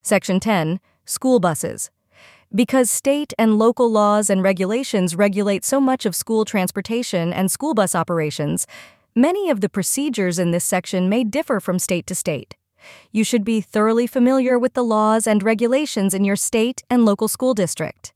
Section 10. School buses. Because state and local laws and regulations regulate so much of school transportation and school bus operations, many of the procedures in this section may differ from state to state. You should be thoroughly familiar with the laws and regulations in your state and local school district.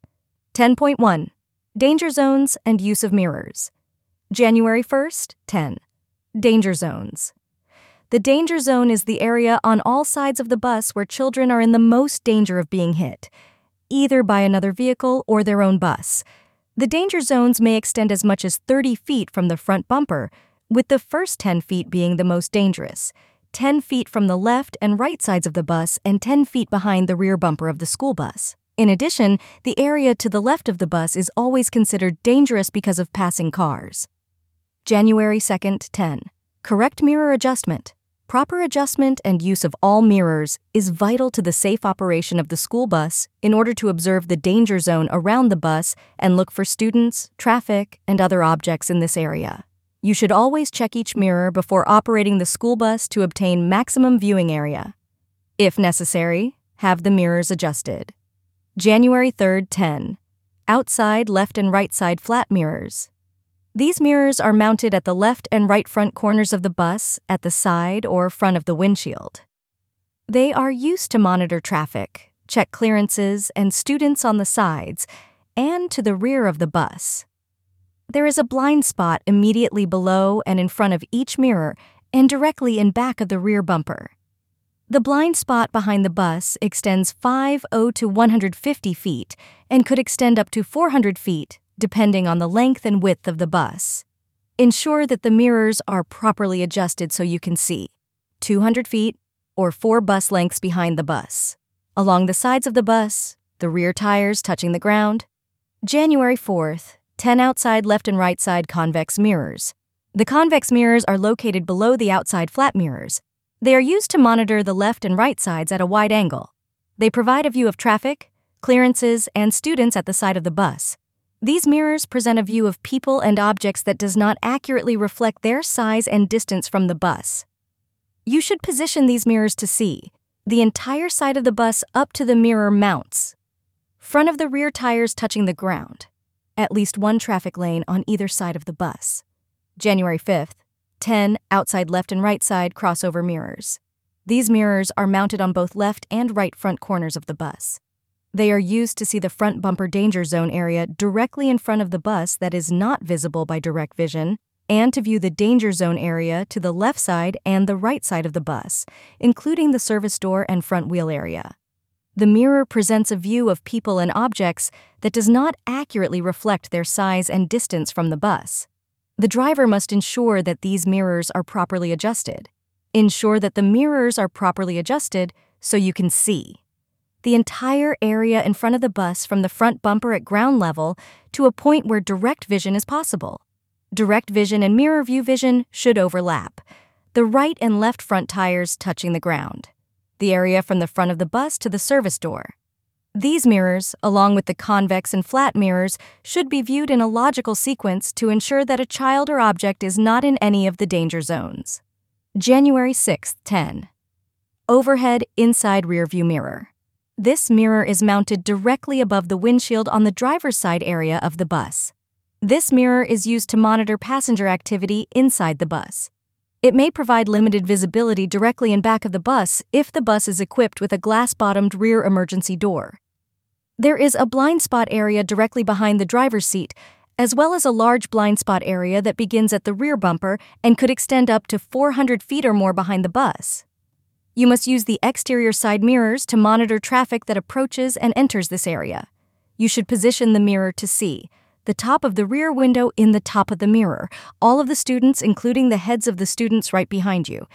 10.1. Danger zones and use of mirrors. January 1st, 10. Danger zones. The danger zone is the area on all sides of the bus where children are in the most danger of being hit, either by another vehicle or their own bus. The danger zones may extend as much as 30 feet from the front bumper, with the first 10 feet being the most dangerous, 10 feet from the left and right sides of the bus and 10 feet behind the rear bumper of the school bus. In addition, the area to the left of the bus is always considered dangerous because of passing cars. January 2nd, 10. Correct mirror adjustment. Proper adjustment and use of all mirrors is vital to the safe operation of the school bus in order to observe the danger zone around the bus and look for students, traffic, and other objects in this area. You should always check each mirror before operating the school bus to obtain maximum viewing area. If necessary, have the mirrors adjusted. January 3rd, 10. Outside left and right side flat mirrors. These mirrors are mounted at the left and right front corners of the bus, at the side or front of the windshield. They are used to monitor traffic, check clearances and students on the sides, and to the rear of the bus. There is a blind spot immediately below and in front of each mirror and directly in back of the rear bumper. The blind spot behind the bus extends 50 to 150 feet and could extend up to 400 feet depending on the length and width of the bus. Ensure that the mirrors are properly adjusted so you can see 200 feet or 4 bus lengths behind the bus. Along the sides of the bus, the rear tires touching the ground. January 4th, 10 outside left and right side convex mirrors. The convex mirrors are located below the outside flat mirrors. They are used to monitor the left and right sides at a wide angle. They provide a view of traffic, clearances, and students at the side of the bus. These mirrors present a view of people and objects that does not accurately reflect their size and distance from the bus. You should position these mirrors to see the entire side of the bus up to the mirror mounts, front of the rear tires touching the ground, at least one traffic lane on either side of the bus. January 5th, 10 outside left and right side crossover mirrors. These mirrors are mounted on both left and right front corners of the bus. They are used to see the front bumper danger zone area directly in front of the bus that is not visible by direct vision, and to view the danger zone area to the left side and the right side of the bus, including the service door and front wheel area. The mirror presents a view of people and objects that does not accurately reflect their size and distance from the bus. The driver must ensure that these mirrors are properly adjusted. Ensure that the mirrors are properly adjusted so you can see the entire area in front of the bus from the front bumper at ground level to a point where direct vision is possible. Direct vision and mirror view vision should overlap, the right and left front tires touching the ground, the area from the front of the bus to the service door. These mirrors, along with the convex and flat mirrors, should be viewed in a logical sequence to ensure that a child or object is not in any of the danger zones. January 6th, 10. Overhead inside rear view mirror. This mirror is mounted directly above the windshield on the driver's side area of the bus. This mirror is used to monitor passenger activity inside the bus. It may provide limited visibility directly in back of the bus if the bus is equipped with a glass-bottomed rear emergency door. There is a blind spot area directly behind the driver's seat, as well as a large blind spot area that begins at the rear bumper and could extend up to 400 feet or more behind the bus. You must use the exterior side mirrors to monitor traffic that approaches and enters this area. You should position the mirror to see the top of the rear window in the top of the mirror, all of the students including the heads of the students right behind you.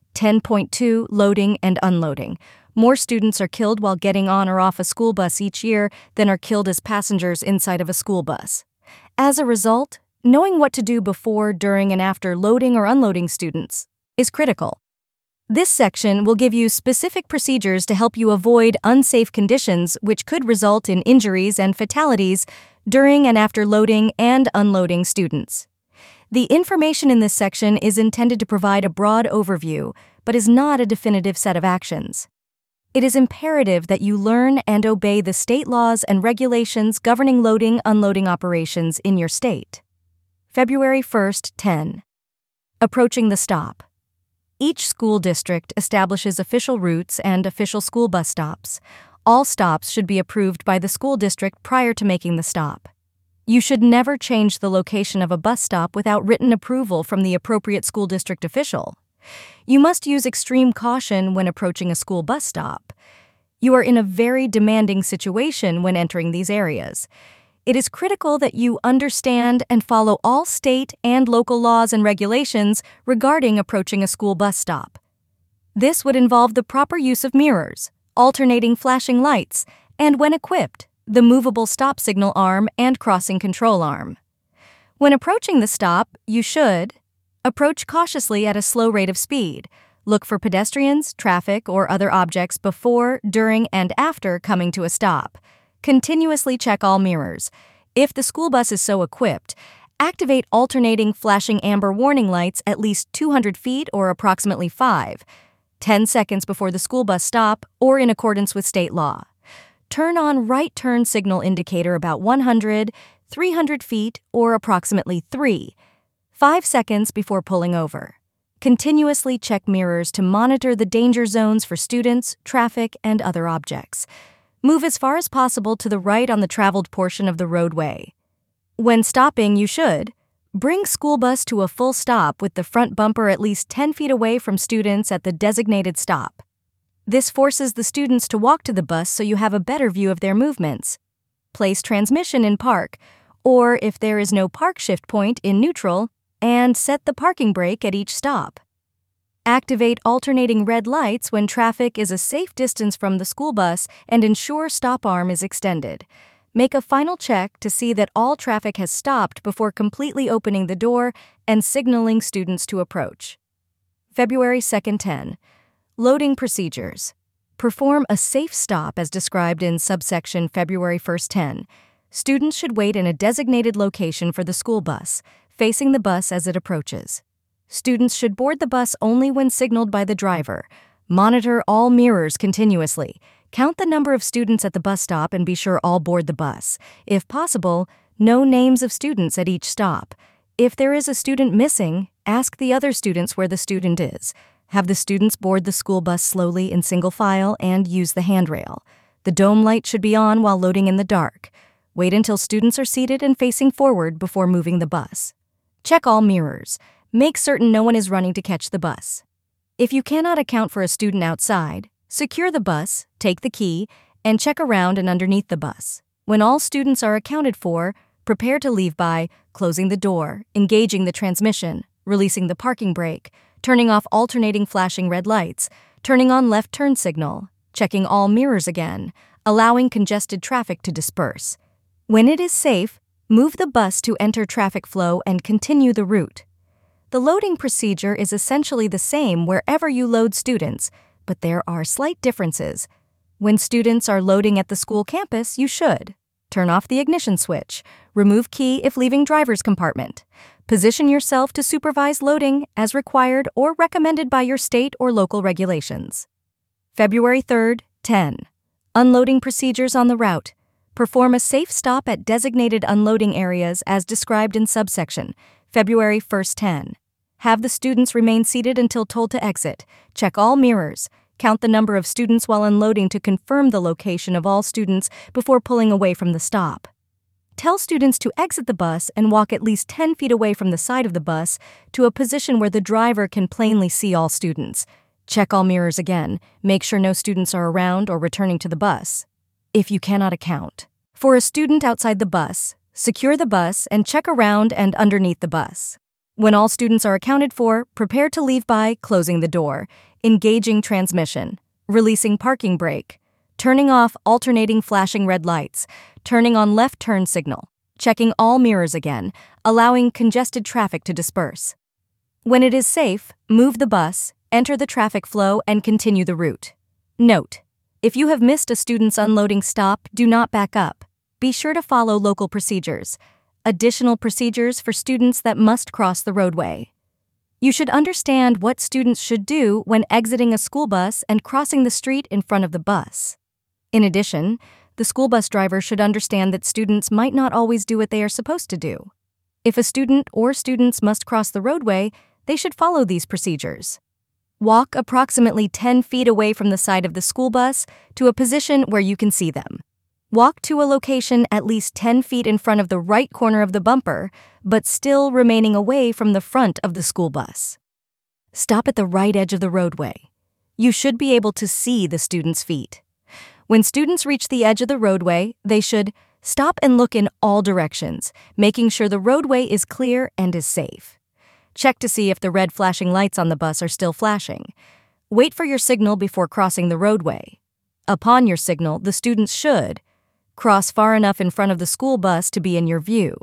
10.2 Loading and unloading. More students are killed while getting on or off a school bus each year than are killed as passengers inside of a school bus. As a result, knowing what to do before, during, and after loading or unloading students is critical. This section will give you specific procedures to help you avoid unsafe conditions which could result in injuries and fatalities during and after loading and unloading students. The information in this section is intended to provide a broad overview, but is not a definitive set of actions. It is imperative that you learn and obey the state laws and regulations governing loading/unloading operations in your state. February 1st, 10. Approaching the stop. Each school district establishes official routes and official school bus stops. All stops should be approved by the school district prior to making the stop. You should never change the location of a bus stop without written approval from the appropriate school district official. You must use extreme caution when approaching a school bus stop. You are in a very demanding situation when entering these areas. It is critical that you understand and follow all state and local laws and regulations regarding approaching a school bus stop. This would involve the proper use of mirrors, alternating flashing lights, and when equipped, the movable stop signal arm and crossing control arm. When approaching the stop, you should approach cautiously at a slow rate of speed. Look for pedestrians, traffic, or other objects before, during, and after coming to a stop. Continuously check all mirrors. If the school bus is so equipped, activate alternating flashing amber warning lights at least 200 feet or approximately 10 seconds before the school bus stop or in accordance with state law. Turn on right turn signal indicator about 300 feet or approximately 5 seconds before pulling over. Continuously check mirrors to monitor the danger zones for students, traffic, and other objects. Move as far as possible to the right on the traveled portion of the roadway. When stopping, you should bring school bus to a full stop with the front bumper at least 10 feet away from students at the designated stop. This forces the students to walk to the bus so you have a better view of their movements. Place transmission in park, or if there is no park shift point, in neutral, and set the parking brake at each stop. Activate alternating red lights when traffic is a safe distance from the school bus and ensure stop arm is extended. Make a final check to see that all traffic has stopped before completely opening the door and signaling students to approach. February 2nd, 10. Loading procedures. Perform a safe stop as described in subsection February 1st, 10. Students should wait in a designated location for the school bus, facing the bus as it approaches. Students should board the bus only when signaled by the driver. Monitor all mirrors continuously. Count the number of students at the bus stop and be sure all board the bus. If possible, know names of students at each stop. If there is a student missing, ask the other students where the student is. Have the students board the school bus slowly in single file and use the handrail. The dome light should be on while loading in the dark. Wait until students are seated and facing forward before moving the bus. Check all mirrors. Make certain no one is running to catch the bus. If you cannot account for a student outside, secure the bus, take the key, and check around and underneath the bus. When all students are accounted for, prepare to leave by closing the door, engaging the transmission, releasing the parking brake, turning off alternating flashing red lights, turning on left turn signal, checking all mirrors again, allowing congested traffic to disperse. When it is safe, move the bus to enter traffic flow and continue the route. The loading procedure is essentially the same wherever you load students, but there are slight differences. When students are loading at the school campus, you should turn off the ignition switch, remove key if leaving driver's compartment, position yourself to supervise loading as required or recommended by your state or local regulations. February 3rd, 10. Unloading procedures on the route. Perform a safe stop at designated unloading areas as described in subsection February 1st, 10. Have the students remain seated until told to exit. Check all mirrors. Count the number of students while unloading to confirm the location of all students before pulling away from the stop. Tell students to exit the bus and walk at least 10 feet away from the side of the bus to a position where the driver can plainly see all students. Check all mirrors again. Make sure no students are around or returning to the bus. If you cannot account for a student outside the bus, secure the bus and check around and underneath the bus. When all students are accounted for, prepare to leave by closing the door, engaging transmission, releasing parking brake, turning off alternating flashing red lights, turning on left turn signal, checking all mirrors again, allowing congested traffic to disperse. When it is safe, move the bus, enter the traffic flow, and continue the route. Note: if you have missed a student's unloading stop, do not back up. Be sure to follow local procedures. Additional procedures for students that must cross the roadway. You should understand what students should do when exiting a school bus and crossing the street in front of the bus. In addition, the school bus driver should understand that students might not always do what they are supposed to do. If a student or students must cross the roadway, they should follow these procedures. Walk approximately 10 feet away from the side of the school bus to a position where you can see them. Walk to a location at least 10 feet in front of the right corner of the bumper, but still remaining away from the front of the school bus. Stop at the right edge of the roadway. You should be able to see the students' feet. When students reach the edge of the roadway, they should stop and look in all directions, making sure the roadway is clear and is safe. Check to see if the red flashing lights on the bus are still flashing. Wait for your signal before crossing the roadway. Upon your signal, the students should cross far enough in front of the school bus to be in your view.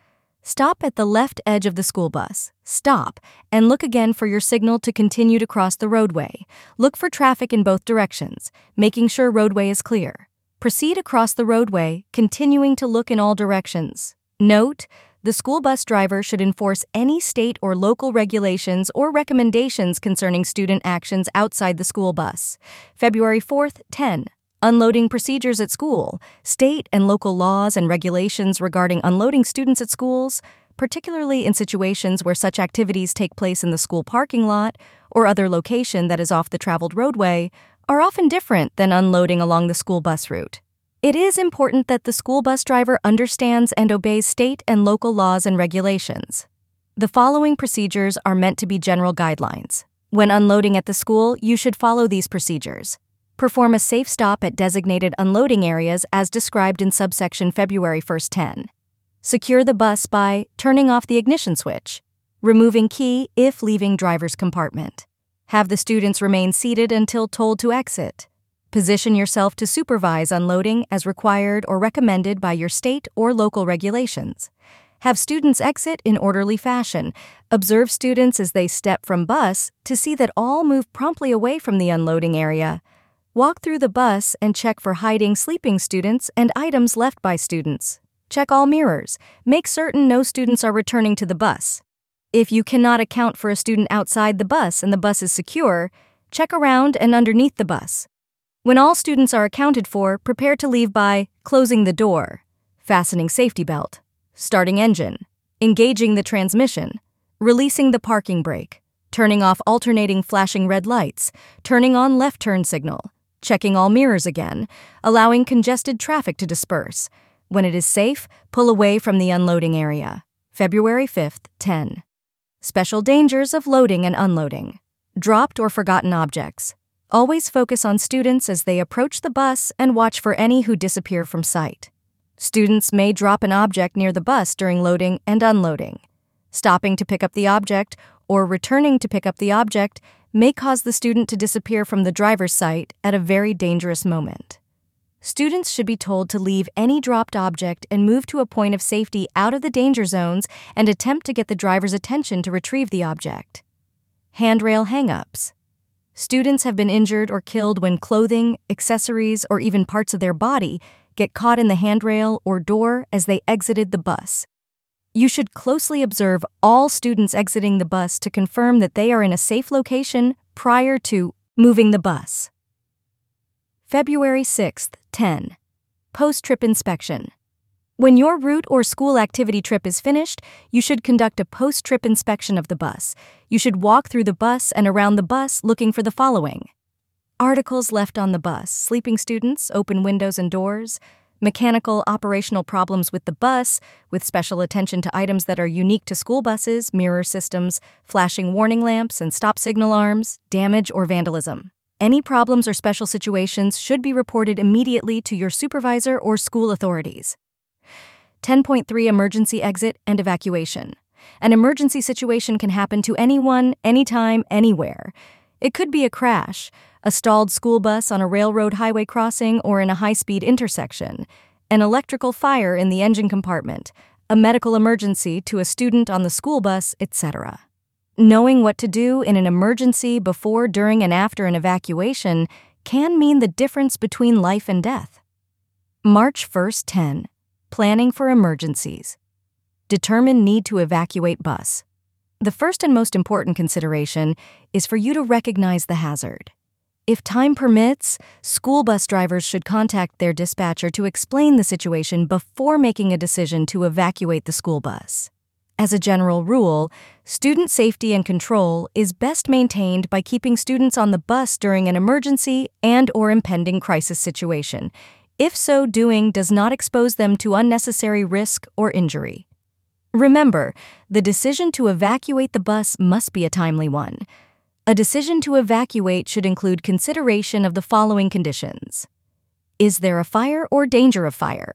Stop at the left edge of the school bus. Stop and look again for your signal to continue to cross the roadway. Look for traffic in both directions, making sure roadway is clear. Proceed across the roadway, continuing to look in all directions. Note, the school bus driver should enforce any state or local regulations or recommendations concerning student actions outside the school bus. February 4th, 10. Unloading procedures at school. State and local laws and regulations regarding unloading students at schools, particularly in situations where such activities take place in the school parking lot or other location that is off the traveled roadway, are often different than unloading along the school bus route. It is important that the school bus driver understands and obeys state and local laws and regulations. The following procedures are meant to be general guidelines. When unloading at the school, you should follow these procedures. Perform a safe stop at designated unloading areas as described in subsection February 1st, 10. Secure the bus by turning off the ignition switch. Removing key if leaving driver's compartment. Have the students remain seated until told to exit. Position yourself to supervise unloading as required or recommended by your state or local regulations. Have students exit in orderly fashion. Observe students as they step from bus to see that all move promptly away from the unloading area. Walk through the bus and check for hiding sleeping students and items left by students. Check all mirrors. Make certain no students are returning to the bus. If you cannot account for a student outside the bus and the bus is secure, check around and underneath the bus. When all students are accounted for, prepare to leave by closing the door, fastening safety belt, starting engine, engaging the transmission, releasing the parking brake, turning off alternating flashing red lights, turning on left turn signal, checking all mirrors again, allowing congested traffic to disperse. When it is safe, pull away from the unloading area. February 5th, 10. Special dangers of loading and unloading. Dropped or forgotten objects. Always focus on students as they approach the bus and watch for any who disappear from sight. Students may drop an object near the bus during loading and unloading. Stopping to pick up the object or returning to pick up the object may cause the student to disappear from the driver's sight at a very dangerous moment. Students should be told to leave any dropped object and move to a point of safety out of the danger zones and attempt to get the driver's attention to retrieve the object. Handrail hang-ups. Students have been injured or killed when clothing, accessories, or even parts of their body get caught in the handrail or door as they exited the bus. You should closely observe all students exiting the bus to confirm that they are in a safe location prior to moving the bus. February 6th, 10. Post-trip inspection. When your route or school activity trip is finished, you should conduct a post-trip inspection of the bus. You should walk through the bus and around the bus looking for the following: articles left on the bus, sleeping students, open windows and doors, mechanical operational problems with the bus, with special attention to items that are unique to school buses, mirror systems, flashing warning lamps and stop signal arms, damage or vandalism. Any problems or special situations should be reported immediately to your supervisor or school authorities. 10.3 Emergency exit and evacuation. An emergency situation can happen to anyone, anytime, anywhere. It could be a crash, a stalled school bus on a railroad highway crossing or in a high-speed intersection, an electrical fire in the engine compartment, a medical emergency to a student on the school bus, etc. Knowing what to do in an emergency before, during, and after an evacuation can mean the difference between life and death. March 1st, 10. Planning for emergencies. Determine need to evacuate bus. The first and most important consideration is for you to recognize the hazard. If time permits, school bus drivers should contact their dispatcher to explain the situation before making a decision to evacuate the school bus. As a general rule, student safety and control is best maintained by keeping students on the bus during an emergency and/or impending crisis situation, if so doing does not expose them to unnecessary risk or injury. Remember, the decision to evacuate the bus must be a timely one. A decision to evacuate should include consideration of the following conditions. Is there a fire or danger of fire?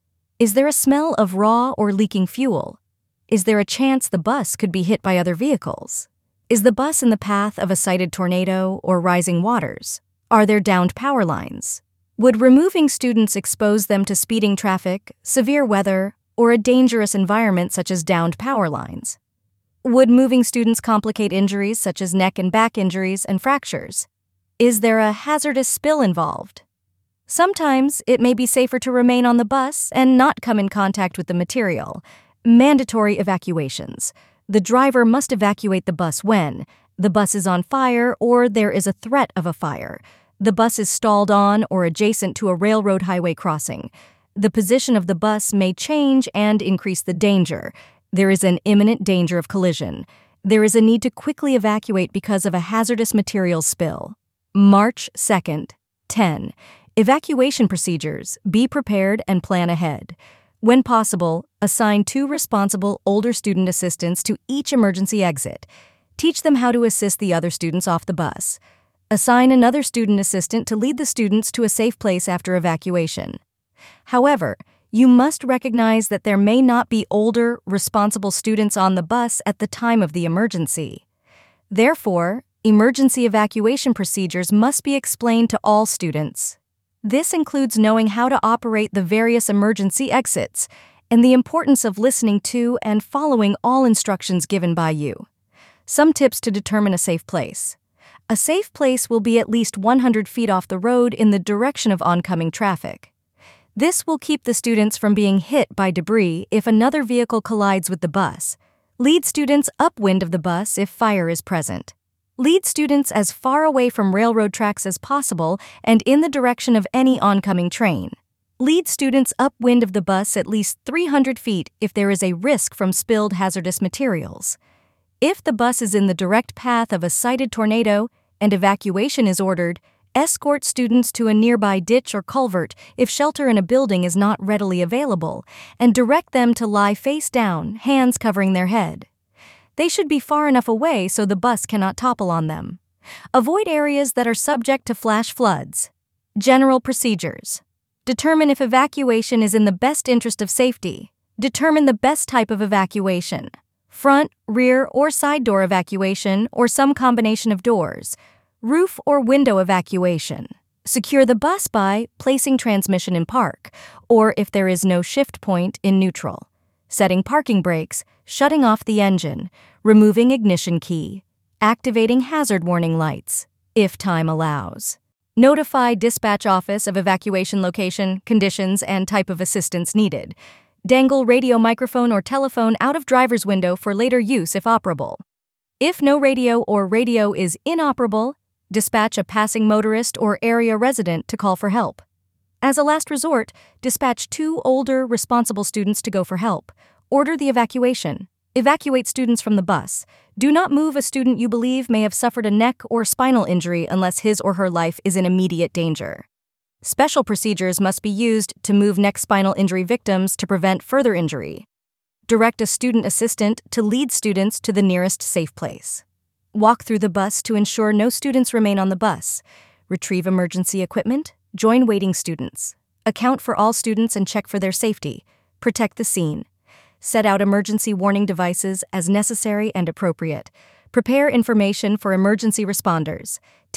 Is there a smell of raw or leaking fuel? Is there a chance the bus could be hit by other vehicles? Is the bus in the path of a cited tornado or rising waters? Are there downed power lines? Would removing students expose them to speeding traffic, severe weather, or a dangerous environment such as downed power lines? Would moving students complicate injuries such as neck and back injuries and fractures? Is there a hazardous spill involved? Sometimes it may be safer to remain on the bus and not come in contact with the material. Mandatory evacuations. The driver must evacuate the bus when the bus is on fire or there is a threat of a fire, the bus is stalled on or adjacent to a railroad highway crossing. The position of the bus may change and increase the danger. There is an imminent danger of collision. There is a need to quickly evacuate because of a hazardous materials spill. March 2nd, 10. Evacuation procedures. Be prepared and plan ahead. When possible, assign 2 responsible older student assistants to each emergency exit. Teach them how to assist the other students off the bus. Assign another student assistant to lead the students to a safe place after evacuation. However, you must recognize that there may not be older, responsible students on the bus at the time of the emergency. Therefore, emergency evacuation procedures must be explained to all students. This includes knowing how to operate the various emergency exits and the importance of listening to and following all instructions given by you. Some tips to determine a safe place. A safe place will be at least 100 feet off the road in the direction of oncoming traffic. This will keep the students from being hit by debris if another vehicle collides with the bus. Lead students upwind of the bus if fire is present. Lead students as far away from railroad tracks as possible and in the direction of any oncoming train. Lead students upwind of the bus at least 300 feet if there is a risk from spilled hazardous materials. If the bus is in the direct path of a cited tornado and evacuation is ordered, escort students to a nearby ditch or culvert if shelter in a building is not readily available, and direct them to lie face down, hands covering their head. They should be far enough away so the bus cannot topple on them. Avoid areas that are subject to flash floods. General procedures. Determine if evacuation is in the best interest of safety. Determine the best type of evacuation. Front, rear, or side door evacuation, or some combination of doors. Roof or window evacuation. Secure the bus by placing transmission in park, or if there is no shift point, in neutral. Setting parking brakes, shutting off the engine, removing ignition key, activating hazard warning lights, if time allows. Notify dispatch office of evacuation location, conditions, and type of assistance needed. Dangle radio microphone or telephone out of driver's window for later use if operable. If no radio or radio is inoperable, dispatch a passing motorist or area resident to call for help. As a last resort, dispatch 2 older, responsible students to go for help. Order the evacuation. Evacuate students from the bus. Do not move a student you believe may have suffered a neck or spinal injury unless his or her life is in immediate danger. Special procedures must be used to move neck spinal injury victims to prevent further injury. Direct a student assistant to lead students to the nearest safe place. Walk through the bus to ensure no students remain on the bus. Retrieve emergency equipment. Join waiting students. Account for all students and check for their safety. Protect the scene. Set out emergency warning devices as necessary and appropriate. Prepare information for emergency responders.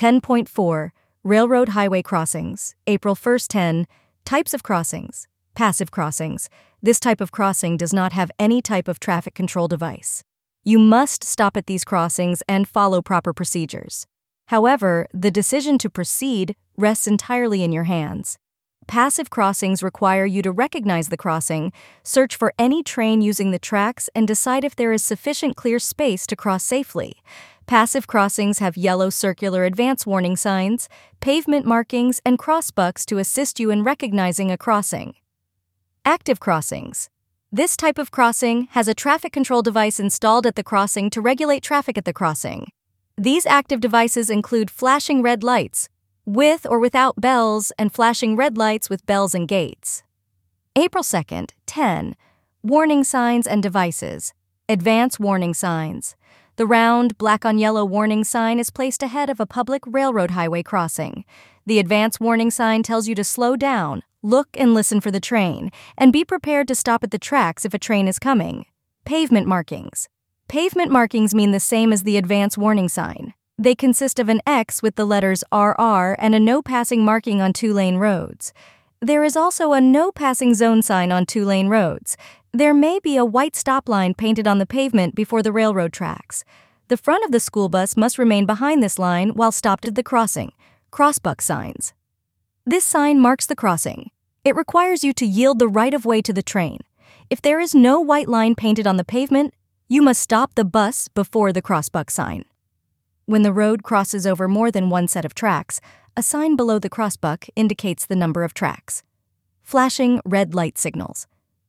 10.4 Railroad highway crossings. April 1st 10 Types of crossings. Passive crossings. This type of crossing does not have any type of traffic control device. You must stop at these crossings and follow proper procedures. However, the decision to proceed rests entirely in your hands. Passive crossings require you to recognize the crossing, search for any train using the tracks, and decide if there is sufficient clear space to cross safely. Passive crossings have yellow circular advance warning signs, pavement markings, and crossbucks to assist you in recognizing a crossing. Active crossings. This type of crossing has a traffic control device installed at the crossing to regulate traffic at the crossing. These active devices include flashing red lights, with or without bells, and flashing red lights with bells and gates. April 2nd, 10. Warning signs and devices. Advance warning signs. The round, black-on-yellow warning sign is placed ahead of a public railroad highway crossing. The advance warning sign tells you to slow down, look and listen for the train, and be prepared to stop at the tracks if a train is coming. Pavement markings. Pavement markings mean the same as the advance warning sign. They consist of an X with the letters RR and a no passing marking on two-lane roads. There is also a no passing zone sign on two-lane roads. There may be a white stop line painted on the pavement before the railroad tracks. The front of the school bus must remain behind this line while stopped at the crossing. Crossbuck signs. This sign marks the crossing. It requires you to yield the right-of-way to the train. If there is no white line painted on the pavement, you must stop the bus before the crossbuck sign. When the road crosses over more than one set of tracks, a sign below the crossbuck indicates the number of tracks. Flashing red light signals.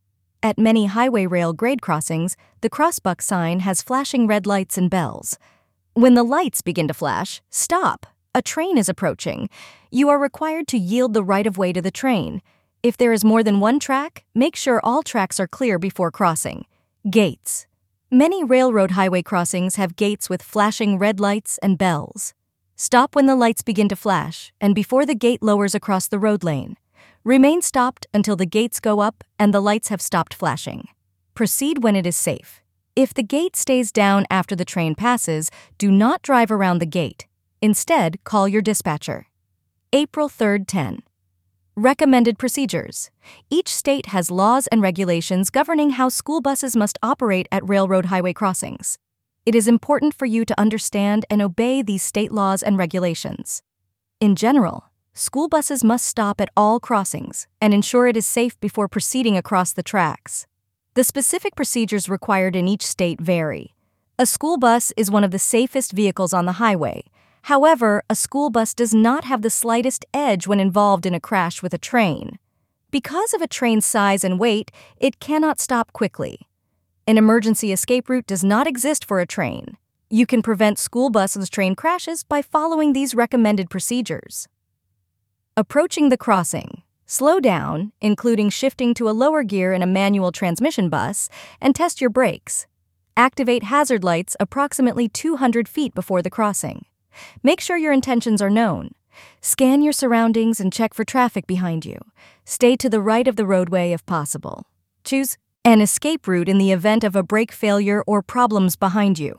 At many highway rail grade crossings, the crossbuck sign has flashing red lights and bells. When the lights begin to flash, stop. A train is approaching. You are required to yield the right-of-way to the train. If there is more than one track, make sure all tracks are clear before crossing. Gates. Many railroad highway crossings have gates with flashing red lights and bells. Stop when the lights begin to flash and before the gate lowers across the road lane. Remain stopped until the gates go up and the lights have stopped flashing. Proceed when it is safe. If the gate stays down after the train passes, do not drive around the gate. Instead, call your dispatcher. April 3rd, 10. Recommended procedures. Each state has laws and regulations governing how school buses must operate at railroad highway crossings. It is important for you to understand and obey these state laws and regulations. In general, school buses must stop at all crossings and ensure it is safe before proceeding across the tracks. The specific procedures required in each state vary. A school bus is one of the safest vehicles on the highway. However, a school bus does not have the slightest edge when involved in a crash with a train. Because of a train's size and weight, it cannot stop quickly. An emergency escape route does not exist for a train. You can prevent school buses' train crashes by following these recommended procedures. Approaching the crossing. Slow down, including shifting to a lower gear in a manual transmission bus, and test your brakes. Activate hazard lights approximately 200 feet before the crossing. Make sure your intentions are known. Scan your surroundings and check for traffic behind you. Stay to the right of the roadway if possible. Choose an escape route in the event of a brake failure or problems behind you.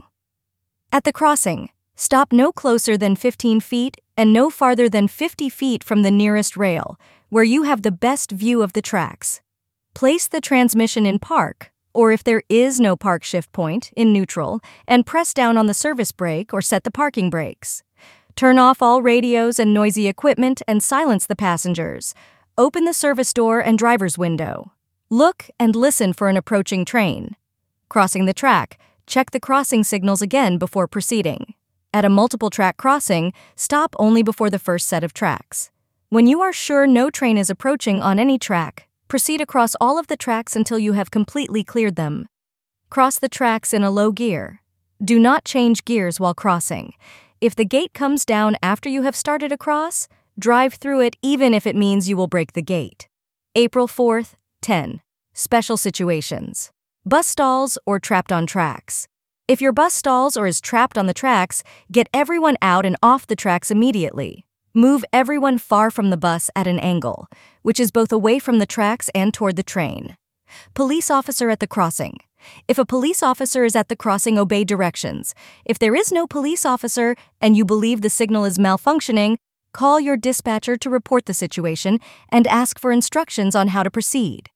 At the crossing, stop no closer than 15 feet and no farther than 50 feet from the nearest rail, where you have the best view of the tracks. Place the transmission in park, or if there is no park shift point, in neutral, and press down on the service brake or set the parking brakes. Turn off all radios and noisy equipment and silence the passengers. Open the service door and driver's window. Look and listen for an approaching train. Crossing the track, check the crossing signals again before proceeding. At a multiple-track crossing, stop only before the first set of tracks. When you are sure no train is approaching on any track, proceed across all of the tracks until you have completely cleared them. Cross the tracks in a low gear. Do not change gears while crossing. If the gate comes down after you have started across, drive through it even if it means you will break the gate. April 4th, 10. Special situations. Bus stalls or trapped on tracks. If your bus stalls or is trapped on the tracks, get everyone out and off the tracks immediately. Move everyone far from the bus at an angle, which is both away from the tracks and toward the train. Police officer at the crossing. If a police officer is at the crossing, obey directions. If there is no police officer and you believe the signal is malfunctioning, call your dispatcher to report the situation and ask for instructions on how to proceed.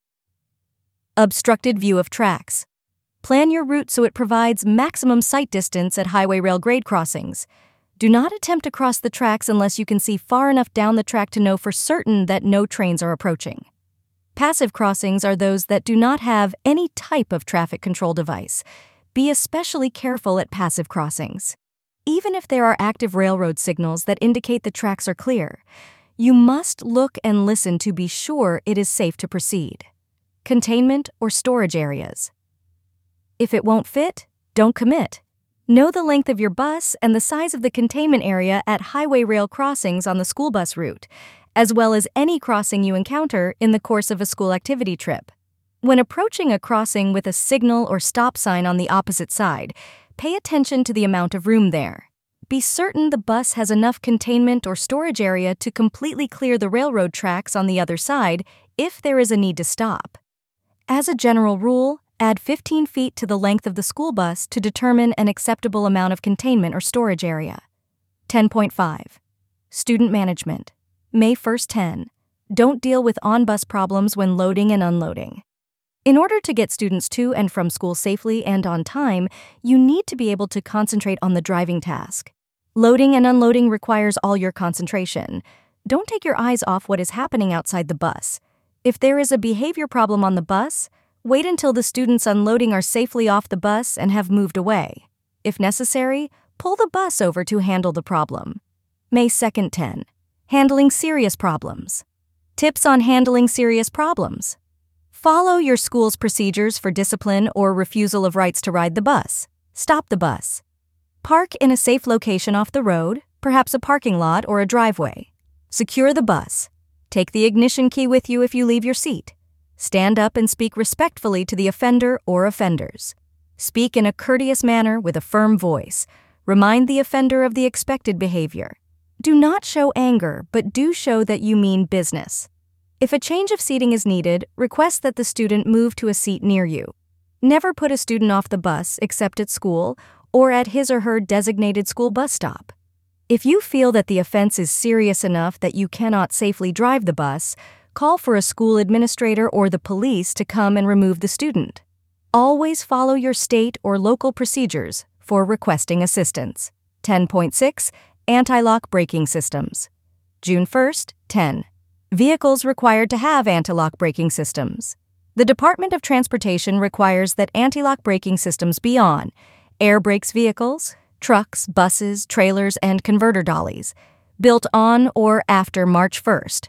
Obstructed view of tracks. Plan your route so it provides maximum sight distance at highway rail grade crossings. Do not attempt to cross the tracks unless you can see far enough down the track to know for certain that no trains are approaching. Passive crossings are those that do not have any type of traffic control device. Be especially careful at passive crossings. Even if there are active railroad signals that indicate the tracks are clear, you must look and listen to be sure it is safe to proceed. Containment or storage areas. If it won't fit, don't commit. Know the length of your bus and the size of the containment area at highway rail crossings on the school bus route, as well as any crossing you encounter in the course of a school activity trip. When approaching a crossing with a signal or stop sign on the opposite side, pay attention to the amount of room there. Be certain the bus has enough containment or storage area to completely clear the railroad tracks on the other side if there is a need to stop. As a general rule, add 15 feet to the length of the school bus to determine an acceptable amount of containment or storage area. 10.5. Student Management. May 1st 10. Don't deal with on-bus problems when loading and unloading. In order to get students to and from school safely and on time, you need to be able to concentrate on the driving task. Loading and unloading requires all your concentration. Don't take your eyes off what is happening outside the bus. If there is a behavior problem on the bus, wait until the students unloading are safely off the bus and have moved away. If necessary, pull the bus over to handle the problem. May 2nd 10. Handling serious problems. Tips on handling serious problems. Follow your school's procedures for discipline or refusal of rights to ride the bus. Stop the bus. Park in a safe location off the road, perhaps a parking lot or a driveway. Secure the bus. Take the ignition key with you if you leave your seat. Stand up and speak respectfully to the offender or offenders. Speak in a courteous manner with a firm voice. Remind the offender of the expected behavior. Do not show anger, but do show that you mean business. If a change of seating is needed, request that the student move to a seat near you. Never put a student off the bus except at school or at his or her designated school bus stop. If you feel that the offense is serious enough that you cannot safely drive the bus, call for a school administrator or the police to come and remove the student. Always follow your state or local procedures for requesting assistance. 10.6. Anti-lock braking systems. June 1st, 10. Vehicles required to have anti-lock braking systems. The Department of Transportation requires that anti-lock braking systems be on air brakes vehicles, trucks, buses, trailers, and converter dollies, built on or after March 1st,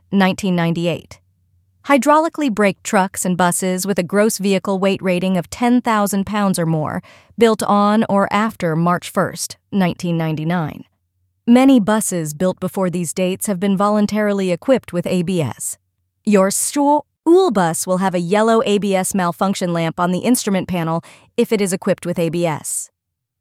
1998. Hydraulically braked trucks and buses with a gross vehicle weight rating of 10,000 pounds or more, built on or after March 1st, 1999. Many buses built before these dates have been voluntarily equipped with ABS. Your school bus will have a yellow ABS malfunction lamp on the instrument panel if it is equipped with ABS.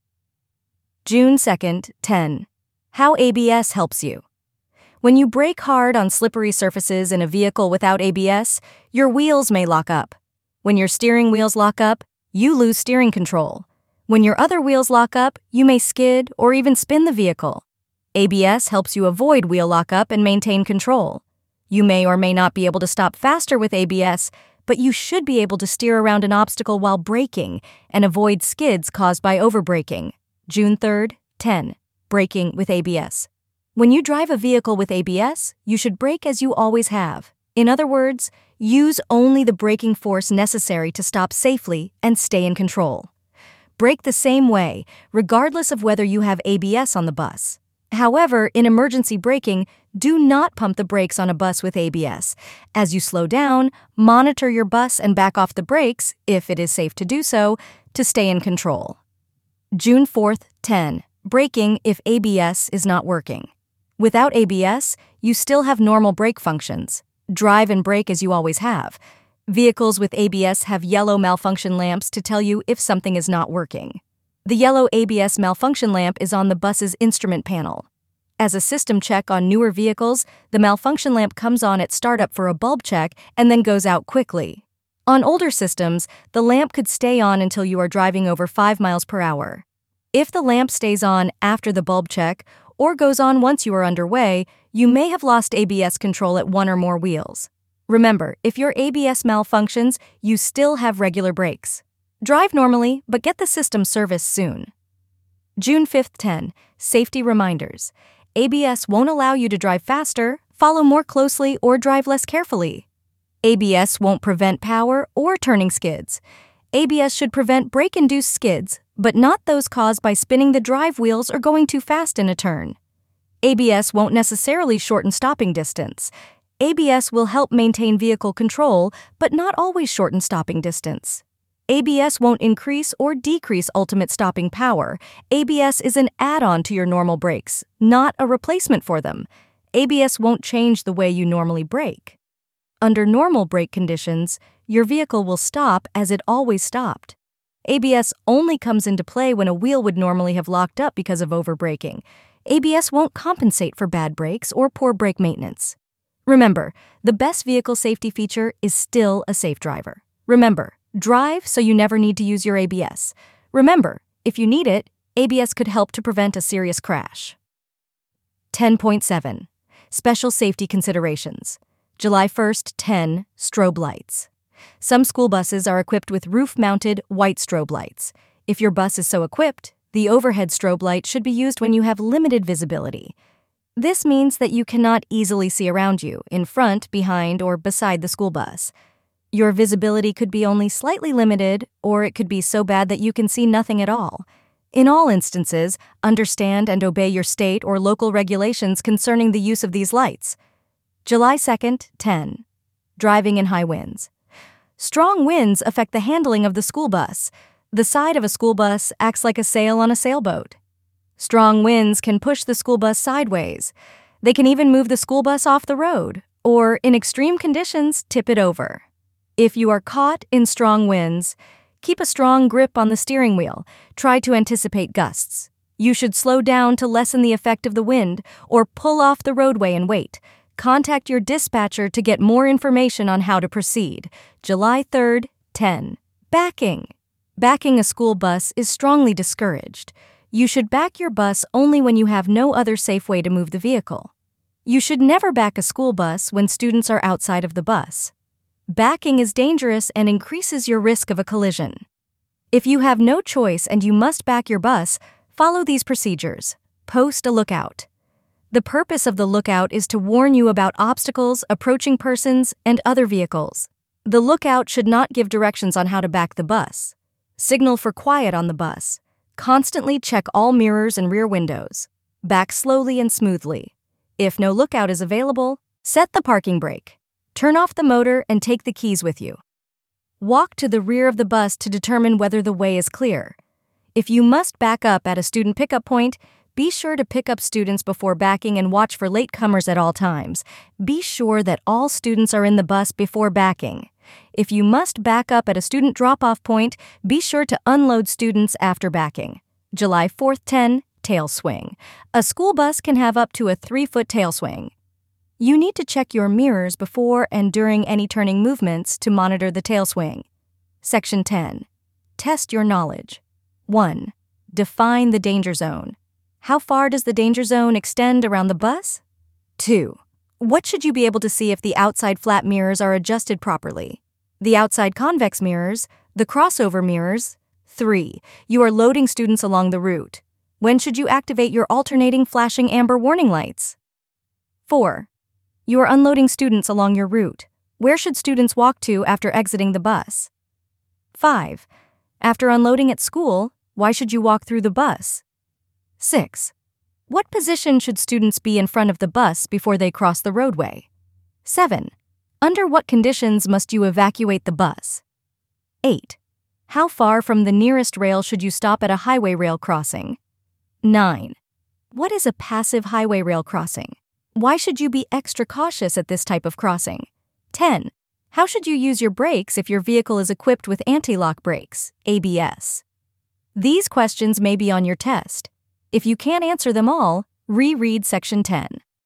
June 2nd, 10. How ABS helps you. When you brake hard on slippery surfaces in a vehicle without ABS, your wheels may lock up. When your steering wheels lock up, you lose steering control. When your other wheels lock up, you may skid or even spin the vehicle. ABS helps you avoid wheel lockup and maintain control. You may or may not be able to stop faster with ABS, but you should be able to steer around an obstacle while braking and avoid skids caused by overbraking. June 3rd, 10. Braking with ABS. When you drive a vehicle with ABS, you should brake as you always have. In other words, use only the braking force necessary to stop safely and stay in control. Brake the same way, regardless of whether you have ABS on the bus. However, in emergency braking, do not pump the brakes on a bus with ABS. As you slow down, monitor your bus and back off the brakes, if it is safe to do so, to stay in control. June 4th, 10. Braking if ABS is not working. Without ABS, you still have normal brake functions. Drive and brake as you always have. Vehicles with ABS have yellow malfunction lamps to tell you if something is not working. The yellow ABS malfunction lamp is on the bus's instrument panel. As a system check on newer vehicles, the malfunction lamp comes on at startup for a bulb check and then goes out quickly. On older systems, the lamp could stay on until you are driving over 5 miles per hour. If the lamp stays on after the bulb check or goes on once you are underway, you may have lost ABS control at one or more wheels. Remember, if your ABS malfunctions, you still have regular brakes. Drive normally, but get the system serviced soon. June 5th, 10. Safety reminders. ABS won't allow you to drive faster, follow more closely, or drive less carefully. ABS won't prevent power or turning skids. ABS should prevent brake-induced skids, but not those caused by spinning the drive wheels or going too fast in a turn. ABS won't necessarily shorten stopping distance. ABS will help maintain vehicle control, but not always shorten stopping distance. ABS won't increase or decrease ultimate stopping power. ABS is an add-on to your normal brakes, not a replacement for them. ABS won't change the way you normally brake. Under normal brake conditions, your vehicle will stop as it always stopped. ABS only comes into play when a wheel would normally have locked up because of overbraking. ABS won't compensate for bad brakes or poor brake maintenance. Remember, the best vehicle safety feature is still a safe driver. Remember, drive so you never need to use your ABS. Remember, if you need it, ABS could help to prevent a serious crash. 10.7. Special safety considerations. July 1st, 10. Strobe lights. Some school buses are equipped with roof-mounted white strobe lights. If your bus is so equipped, the overhead strobe light should be used when you have limited visibility. This means that you cannot easily see around you, in front, behind, or beside the school bus. Your visibility could be only slightly limited, or it could be so bad that you can see nothing at all. In all instances, understand and obey your state or local regulations concerning the use of these lights. July 2nd, 10. Driving in high winds. Strong winds affect the handling of the school bus. The side of a school bus acts like a sail on a sailboat. Strong winds can push the school bus sideways. They can even move the school bus off the road, or, in extreme conditions, tip it over. If you are caught in strong winds, keep a strong grip on the steering wheel. Try to anticipate gusts. You should slow down to lessen the effect of the wind, or pull off the roadway and wait. Contact your dispatcher to get more information on how to proceed. July 3rd, 10. Backing. Backing a school bus is strongly discouraged. You should back your bus only when you have no other safe way to move the vehicle. You should never back a school bus when students are outside of the bus. Backing is dangerous and increases your risk of a collision. If you have no choice and you must back your bus, follow these procedures. Post a lookout. The purpose of the lookout is to warn you about obstacles, approaching persons, and other vehicles. The lookout should not give directions on how to back the bus. Signal for quiet on the bus. Constantly check all mirrors and rear windows. Back slowly and smoothly. If no lookout is available, set the parking brake. Turn off the motor and take the keys with you. Walk to the rear of the bus to determine whether the way is clear. If you must back up at a student pickup point, be sure to pick up students before backing and watch for latecomers at all times. Be sure that all students are in the bus before backing. If you must back up at a student drop-off point, be sure to unload students after backing. July 4th, 10. Tail swing. A school bus can have up to a 3-foot tail swing. You need to check your mirrors before and during any turning movements to monitor the tail swing. Section 10. Test your knowledge. 1. Define the danger zone. How far does the danger zone extend around the bus? 2. What should you be able to see if the outside flat mirrors are adjusted properly? The outside convex mirrors, the crossover mirrors. 3. You are loading students along the route. When should you activate your alternating flashing amber warning lights? 4. You are unloading students along your route. Where should students walk to after exiting the bus? 5. After unloading at school, why should you walk through the bus? 6. What position should students be in front of the bus before they cross the roadway? 7. Under what conditions must you evacuate the bus? 8. How far from the nearest rail should you stop at a highway rail crossing? 9. What is a passive highway rail crossing? Why should you be extra cautious at this type of crossing? 10. How should you use your brakes if your vehicle is equipped with anti-lock brakes, ABS? These questions may be on your test. If you can't answer them all, reread Section 10.